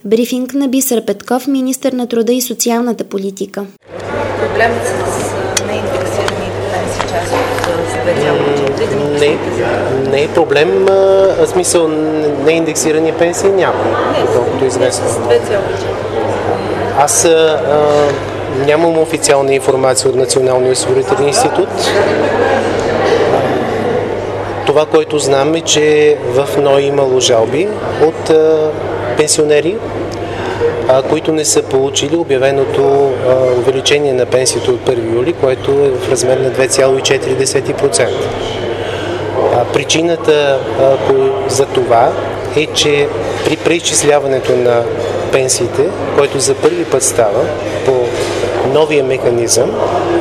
Брифинг на Бисер Петков, министър на труда и социалната политика. Проблемът с неиндексираните пенсии част от 2,4 не е проблем, в смисъл неиндексирани пенсии няма, колкото известно. 2,4. Аз нямам официална информация от Националния осигурителен институт. Това, което знам е, че в НОИ имало жалби от пенсионери, които не са получили обявеното увеличение на пенсията от 1 юли, което е в размер на 2,4%. Причината за това е, че при преизчисляването на пенсиите, който за първи път става по новия механизъм,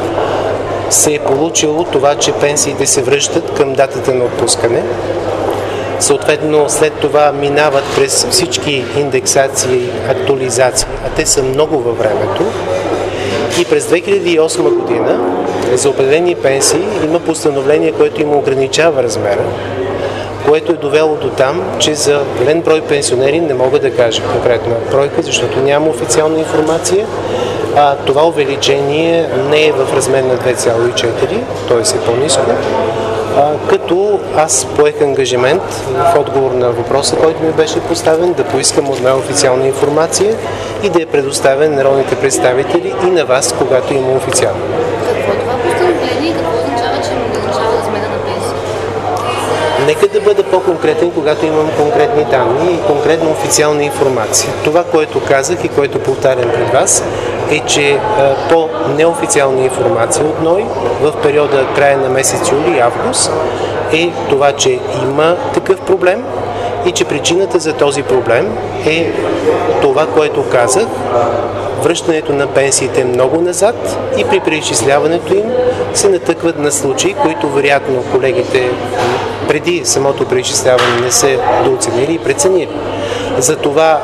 се е получило това, че пенсиите се връщат към датата на отпускане. Съответно, след това минават през всички индексации и актуализации, а те са много във времето. И през 2008 година за определени пенсии има постановление, което им ограничава размера, което е довело до там, че за голям брой пенсионери не мога да кажа конкретна бройка, защото няма официална информация. Това увеличение не е в размер на 2,4, т.е. е по-ниско. Като аз поех ангажимент в отговор на въпроса, който ми беше поставен, да поискам от официална информация и да я предоставя на народните представители и на вас, когато има официално. Какво е това постановление и какво означава, че ограничава размера на пенсията? Нека да бъда по-конкретен, когато имам конкретни данни и конкретна официална информация. Това, което казах и което повтарям пред вас, е, че по неофициална информация от НОИ в периода края на месец юли и август е това, че има такъв проблем и че причината за този проблем е това, което казах, връщането на пенсиите много назад и при преизчисляването им се натъкват на случаи, които вероятно колегите преди самото преизчисляване не са дооценили и преценили. Затова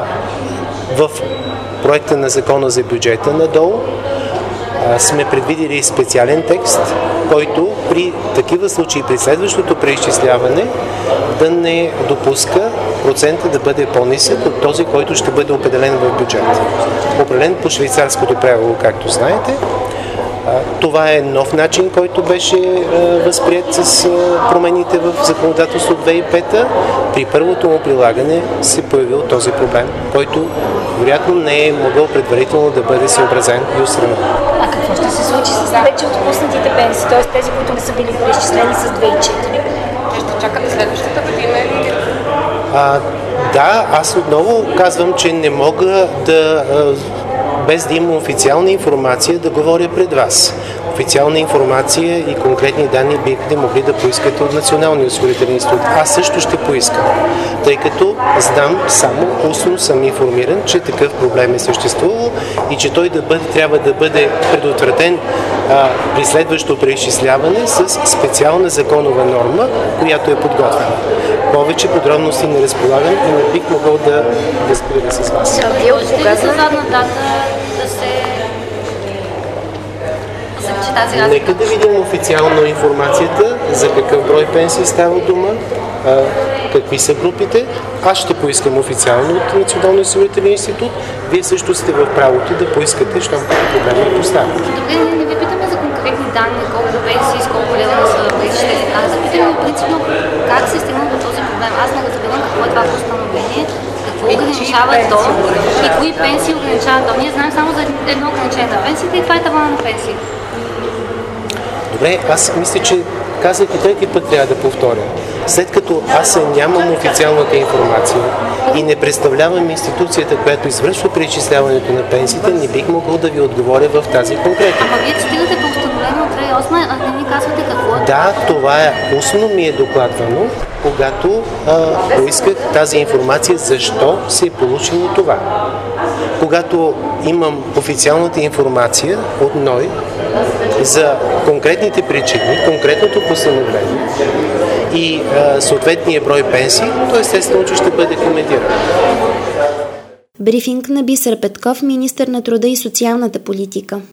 в проекта на закона за бюджета надолу сме предвидили специален текст, който при такива случаи, при следващото преизчисляване, да не допуска процента да бъде по-нисък от този, който ще бъде определен в бюджета. Определен по швейцарското правило, както знаете. Това е нов начин, който беше възприет с промените в законодателство 2005. При първото му прилагане се появил този проблем, който вероятно не е могъл предварително да бъде съобразен и отстранен. А какво ще се случи с вече отпуснатите пенсии, т.е. тези, които не са били преизчислени с 2,4? Те ще чакат следващата година или? Да, аз отново казвам, че не мога да без да има официална информация, да говоря пред вас. Официална информация и конкретни данни бихте могли да поискате от Националния осигурителен институт. Аз също ще поискам, тъй като знам, само устно съм информиран, че такъв проблем е съществувал и че той трябва да бъде предотвратен при следващото преизчисляване с специална законова норма, която е подготвена. Повече подробности не разполагам и не бих могъл да споделя с вас. Вие от кога за задна дата да се тази разлика? Нека да видим официално информацията за какъв брой пенсии става дума, какви са групите. Аз ще поискам официално от Националния осигурителен институт. Вие също сте в правото да поискате, щом като проблема поставя. Добре, не ви питаме за конкретни данни, колко пенсии, с колко лева не са преизчислени. Запитаме принципно как се стигна до този проблем. Аз не разбирам какво е това постановление, какво ограничава то и кои пенсии ограничава то. Ние знаем само за едно ограничение на пенсиите и това е тавана на пенсиите. Добре, аз мисля, че казах и трети път трябва да повторя. След като аз нямам официалната информация и не представлявам институцията, която извършва преизчисляването на пенсиите, не бих могъл да ви отговоря в тази конкретика. Ама вие цитирате по установление от 2008, а не ми казвате какво е. Да, това е устно ми е докладвано, когато поисках тази информация, защо се е получило това. Когато имам официалната информация от НОИ за конкретните причини, конкретното постановление и съответния брой пенсии, то естествено, че ще бъде коментирано. Брифинг на Бисер Петков, министър на труда и социалната политика.